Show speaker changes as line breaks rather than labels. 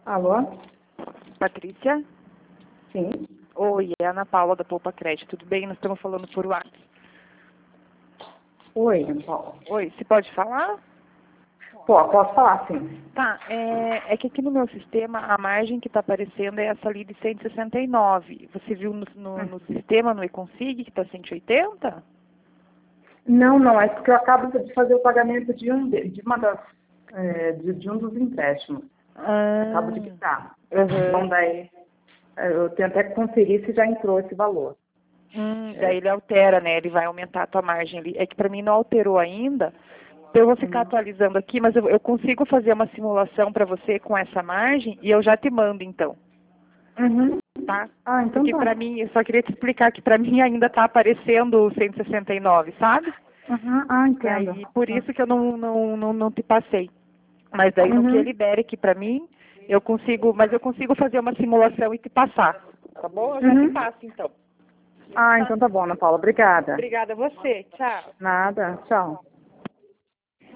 Alô?
Patrícia?
Sim.
Oi, é a Ana Paula da Poupa Crédito. Tudo bem? Nós estamos falando por WhatsApp.
Oi, Ana Paula.
Oi, você pode falar?
Posso falar, sim.
Tá, é que aqui no meu sistema a margem que está aparecendo é essa ali de 169. Você viu no sistema, no eConsig, que está 180?
Não, é porque eu acabo de fazer o pagamento de uma das, de um dos empréstimos. Acabo de quitar. Então, daí, eu tenho até que conferir se já entrou esse valor.
Daí ele altera, né? Ele vai aumentar a tua margem ali. É que para mim não alterou ainda. Então eu vou ficar atualizando aqui, mas eu consigo fazer uma simulação para você com essa margem e eu já te mando então. Tá?
Ah, então
Porque
tá.
para mim, eu só queria te explicar que para mim ainda está aparecendo o 169, sabe? E
Entendo.
aí, por isso que eu não te passei. Mas daí no que ele der aqui para mim, eu consigo fazer uma simulação e te passar. Tá bom? Eu já te passo então.
Então tá bom, Ana Paula. Obrigada.
Obrigada a você. Tchau.
Nada. Tchau.